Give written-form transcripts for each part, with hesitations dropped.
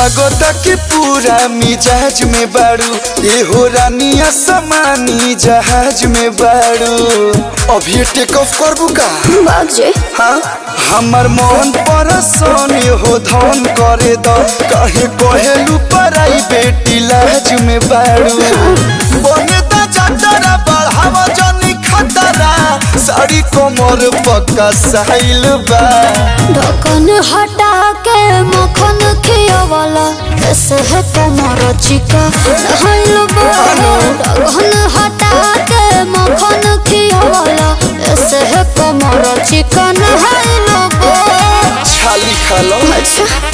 लागता कि पूरा मिजाज में बाड़ू ये हो रानिया समानी जहाज में बाड़ू। अभी टेक ऑफ करबू का बाजे हाँ हमार मन परसन हो धन करे द कहे कहेलू पराई बेटी लाज में बाड़ू। बने दा जतरा बढ़ावा जनी खतरा साड़ी कोमर पक्का साइल बा। ढक्कन हटा के मक्खन खियावाला ऐसे है कमर चिका नहाइल बा। ढक्कन हटा के मक्खन खियावाला ऐसे है कमर चिका नहाइल बा। छाली खा लो अच्छा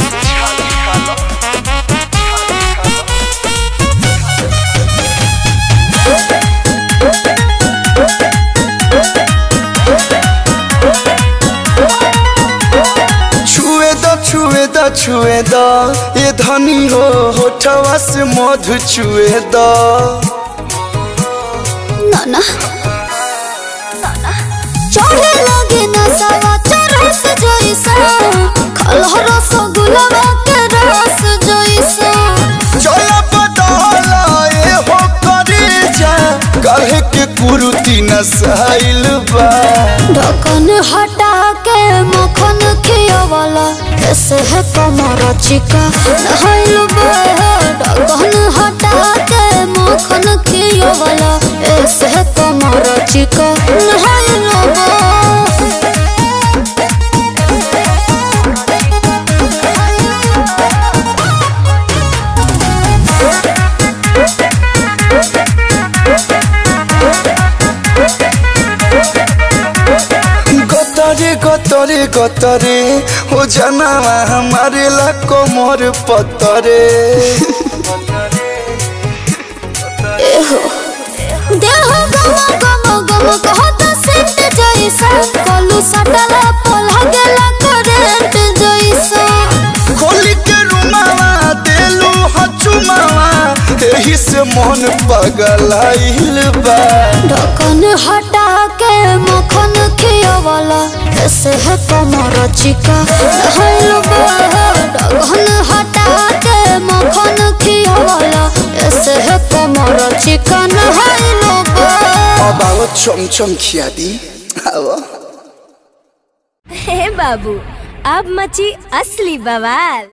छुए द ये धनी हो होठवा से मधु छुए द नाना चढ़े लगे नसावा चरस जैसा खलहर रसगुल्ला के रस जैसा। चला बदला ये हो करे जा कहे के कुरुती नसाइल बा। ढक्कन हटा के मक्खन खियावाला ऐसे है कमर चिका नहाइल बा। ढक्कन हटा के मक्खन खियावाला ऐसे है कमर चिका नहाइल बा। गतरे गतरे हो जनावा हमारे ला कोमर पतरे। देह गम गम गम कहत सेंट जैसा कलू सटला पला गेला करंट जैसा। खोली के रुमावा देलू हचुमावा एही से मन पगलाइल बा। ढक्कन हटा के मक्खन खियावाला ऐसे है कमर चिका नहाइल बा। ढक्कन हटा के मक्खन खियावाला ऐसे है कमर चिका नहाइल बा। अब आओ चमचम खिया दी आओ। हे बाबू अब मची असली बवाल।